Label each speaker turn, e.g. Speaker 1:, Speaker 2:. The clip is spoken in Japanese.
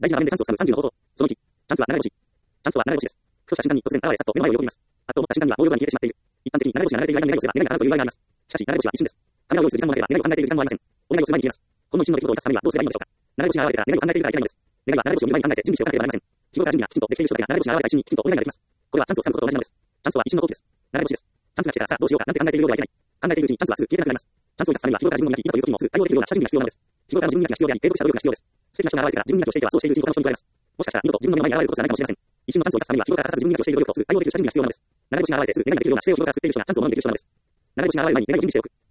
Speaker 1: 大事な場面でチャンスをつかむ30の方法。その1、チャンスは流れ星。チャンスは流れ星です。ふとした瞬間に突然現れ、さっと目の前を横切ります。あっと思った瞬間には棒夜空に消えてしまっている。一般的に流れ星が流れている間に願いをすれば願いが叶うという場合があります。しかし、流れ星は一瞬です。カメラを用意する時間もなければ願いを考えている時間もありません。お願いをする前に消えます。この一瞬の出来事を生かすためにはどうすればいいのでしょうか。流れ星が現れたら願いを考えているからいけないのです。願いは流れ星を見る前に考えて準備しておかなければなりません。日頃から準備がきちんとできている人だけが流れ星が現れた一瞬にきちんとお願いができます。これはチャンスをつかむことと同じなのです。チャンスは一瞬の好機です。流れ星です。チャンスが来たらさあどうしようかなんて考えているようではいけない。考えているうちにチャンスはすぐ消えてなくなります。チャンスを生かすためには日頃から自分の磨き、いざという時にもすぐ対応できるような下準備が必要なのです。日頃からの準備磨きが必要であり、継続した努力が必要です。素敵な人が現れてから自分磨きをしていてはそうしているうちに他の人に加えます。もしかしたら二度と自分の目の前に現れることすらないかもしれません。一瞬のチャンスを生かすためには日頃から欠かさず自分磨きをしている努力をする対応できる下準備が必要なのです。流れ星が現れてすぐ願いができるような姿勢を日頃から作っている人がチャンスをものにできる人なのです。流れ星が現れる前に願いを準備しておく。